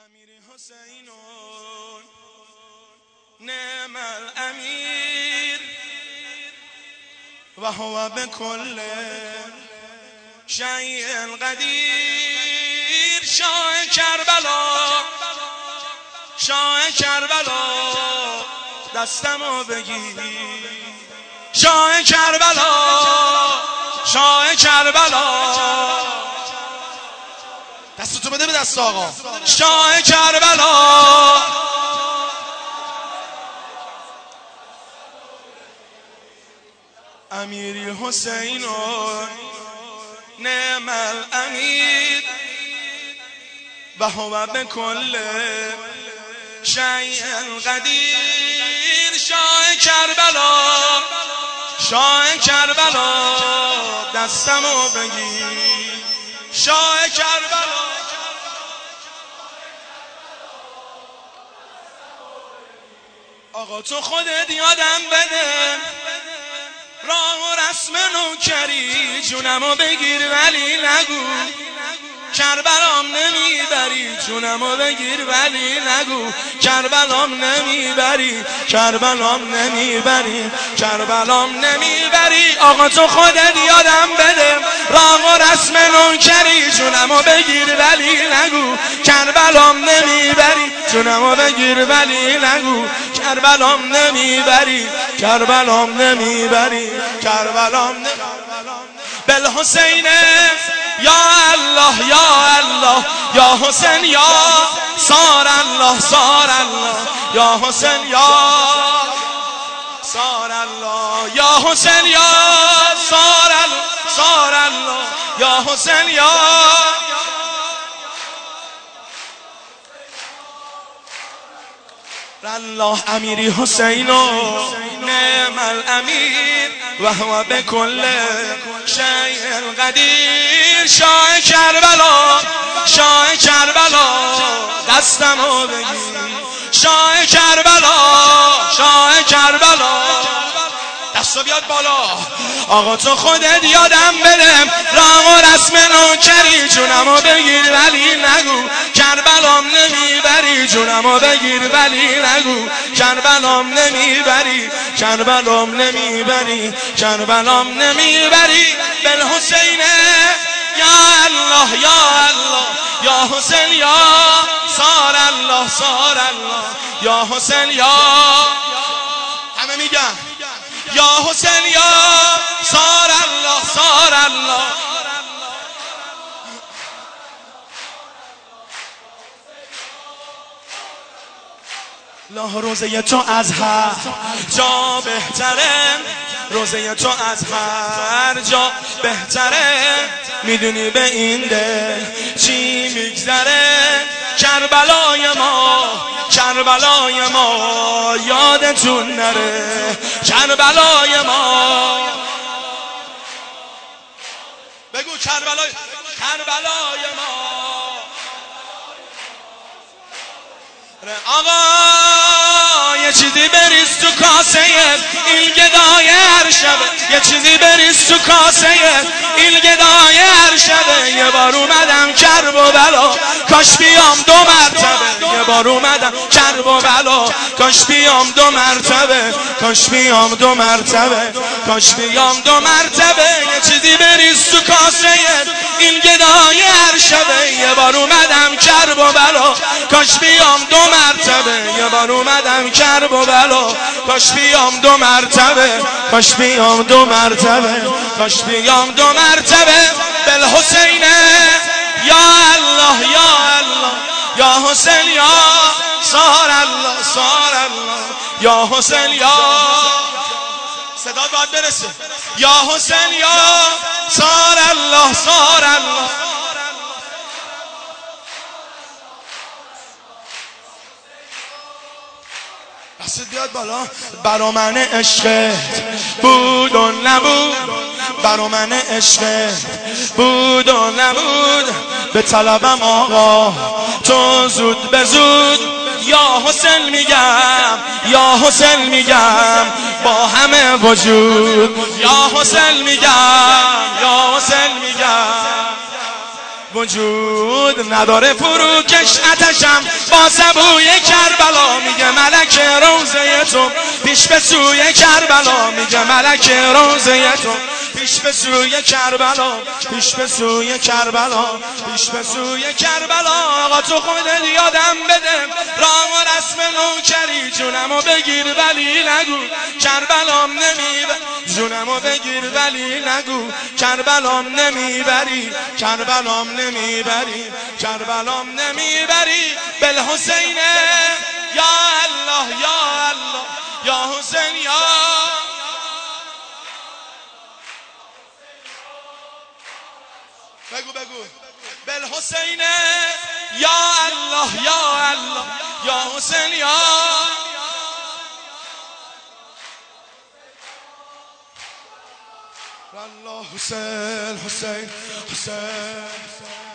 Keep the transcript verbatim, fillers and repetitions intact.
امیر حسین نعم الامیر و هو بكل شیء قدیر. شاه کربلا شاه کربلا دستمو بگیر. شاه کربلا شاه کربلا دستتو بده به دست آقا. شاه کربلا امیر حسین نعم الامیر و هو بكل شیء قدیر. شاه کربلا شاه کربلا دستمو بگیر. شاه کربلا آقا تو خودت یادم بده راه و رسم نوکری. جونمو بگیر ولی نگو کربلام نمیبری. جونمو بگیر ولی نگو کربلام نمیبری. کربلام نمیبری کربلام نمیبری. آقا تو خودت یادم بده راه و رسم نوکری. جونمو بگیر ولی نگو کربلام نمیبری. جونمو بگیر ولی نگو کربلام نمیبری. کربلام نمیبری کربلام نمیبری. بالحسین یا الله یا الله یا حسین یا صار الله صار الله یا حسین یا صار الله یا حسین یا صار الله صار الله یا حسین یا الله. امیری حسین نعم الامیر و هو بكل شیء قدیر. شاه کربلا شاه کربلا دستمو بگیر. شاه کربلا شاه کربلا دستو بیاد بالا. آقا تو خودت یادم بده راه و رسم نوکری. جونمو بگیر ولی نگو کربلام نمیبری. جونمو بگیر ولی نگو کربلام نمیبری. کربلام نمیبری کربلام نمیبری. بالحسین یا الله یا الله یا حسین یا صار الله صار الله یا حسین یا همه میگن یا حسین یا صار الله صار الله. لا روزه تو از هر جا بهتره. روزه تو از هر جا بهتره. میدونی به این دل چی میگذره. کربلای ما کربلای ما یادتون نره. کربلای ما بگو کربلای کربلای ما. آقا یه چیزی بریز تو کاسه این گدای هر شبه. یه چیزی بریز تو کاسه این گدای هر شبه. یه بار اومدم کرب و بلا کاش بیام دو مرتبه. یه بار اومدم کرب و بلا کاش بیام دو مرتبه. کاش بیام دو مرتبه کاش بیام دو مرتبه. یه چیزی بریز تو کاسه این گدای هر شبه. یه بار اومدم کرب و بلا کاش بیام دو مرتبه. یه بار اومدم کرب و بلا کاش بیام دو مرتبه. کاش بیام دو مرتبه کاش بیام دو مرتبه. بالحسین یا الله یا الله یا حسین یا صار الله صار الله یا حسین یا صدا باید برسه. یا حسین یا صار الله صار الله. دست بیاد بالا. برا من عشقت بود و نبود. برا من عشقت بود و نبود. به طلبم آقا تو زود به زود. یا حسین میگم یا حسین میگم با همه وجود. یا حسین میگم یا حسین میگم وجود نداره فروکش اتشم با سبوی کربلا میگه ملک روزه تو پیش به سوی کربلا میگه ملک روزه تو پیش به سوی کربلا پیش به سوی کربلا پیش به سوی کربلا آقا تو خودت یادم بده راه و رسم نوکری جونمو بگیر ولی نگو کربلام نمیبری جونمو بگیر ولی نگو کربلام نمیبری کربلام نمیبری کربلام نمیبری بالحسین یا الله یا الله یا حسین یا بگو بگو بالحسین یا الله یا الله یا حسین یا الله حسین حسین حسین